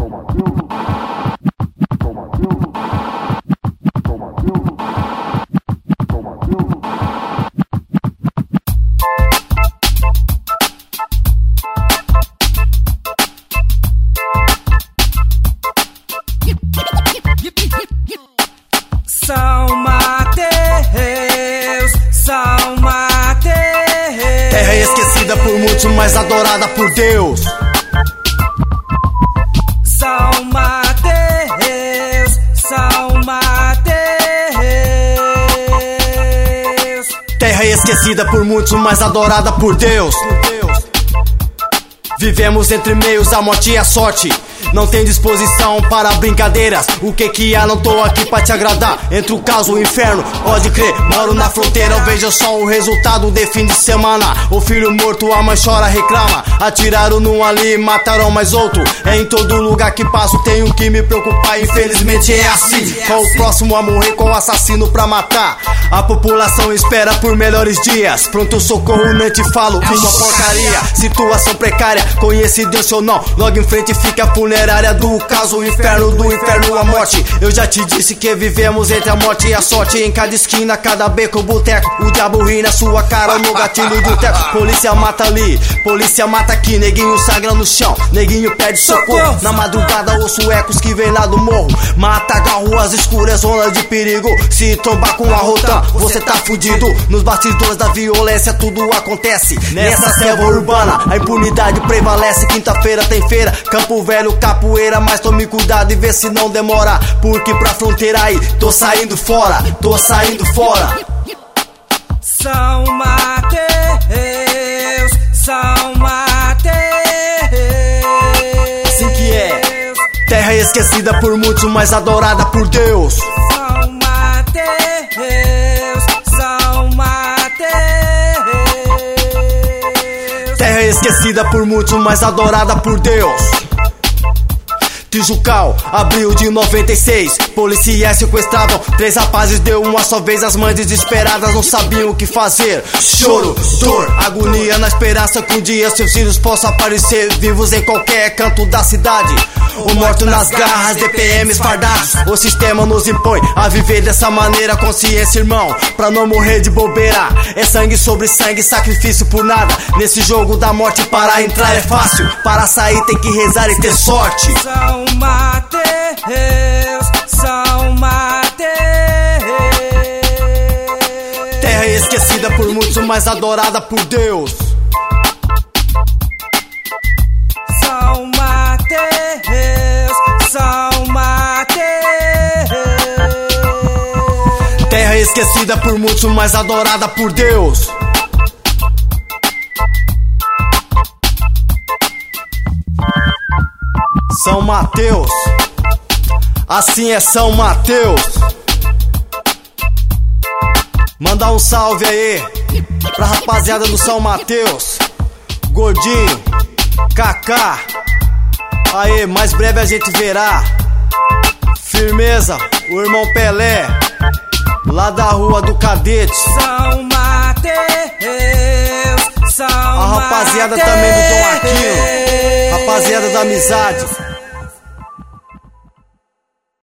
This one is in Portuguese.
São Mateus, São Mateus. Terra esquecida por muitos, mas adorada por Deus. São Mateus, São Mateus. Terra esquecida por muitos, mas adorada por Deus. Vivemos entre meios, a morte e a sorte. Não tem disposição para brincadeiras. O que há, não tô aqui pra te agradar. Entre o caos e o inferno, pode crer, moro na fronteira. Veja só o resultado de fim de semana. O filho morto, a mãe chora, reclama. Atiraram num ali, mataram mais outro. É em todo lugar que passo, tenho que me preocupar. Infelizmente é assim. Qual o próximo a morrer, qual o assassino pra matar? A população espera por melhores dias. Pronto socorro, nem te falo, uma porcaria. Situação precária, coincidência ou não, logo em frente fica a funerária do caso, o inferno, do inferno a morte. Eu já te disse que vivemos entre a morte e a sorte. Em cada esquina, cada beco, boteco, o diabo ri na sua cara no gatilho do teco. Polícia mata ali, polícia mata aqui. Neguinho sangra no chão, neguinho pede socorro. Na madrugada ouço ecos que vem lá do morro. Mata, ruas escuras, zona de perigo. Se trombar com a rotan, você tá fudido. Nos bastidores da violência tudo acontece. Nessa selva urbana, a impunidade prevalece. Quinta-feira tem feira, Campo Velho, capoeira, mas tome cuidado e vê se não demora. Porque pra fronteira aí, tô saindo fora, tô saindo fora. São Mateus, São Mateus. Assim que é, terra esquecida por muitos, mas adorada por Deus. São Mateus, São Mateus. Terra esquecida por muitos, mas adorada por Deus. Tijucal, abril de 96. Policiais sequestravam 3 rapazes de uma só vez. As mães desesperadas não sabiam o que fazer. Choro, dor, agonia na esperança que um dia seus filhos possam aparecer vivos em qualquer canto da cidade. O morto nas garras, DPMs fardados. O sistema nos impõe a viver dessa maneira. Consciência, irmão, pra não morrer de bobeira. É sangue sobre sangue, sacrifício por nada. Nesse jogo da morte para entrar é fácil, para sair tem que rezar e ter sorte. São Mateus, São Mateus. Terra esquecida por muitos, mas adorada por Deus. São Mateus, São Mateus. Terra esquecida por muitos, mas adorada por Deus. São Mateus, assim é São Mateus. Mandar um salve aí pra rapaziada do São Mateus, Gordinho, Kaká. Aê, mais breve a gente verá. Firmeza, o irmão Pelé, lá da rua do Cadete. São Mateus, São A rapaziada também do Dom Aquino, rapaziada da amizade.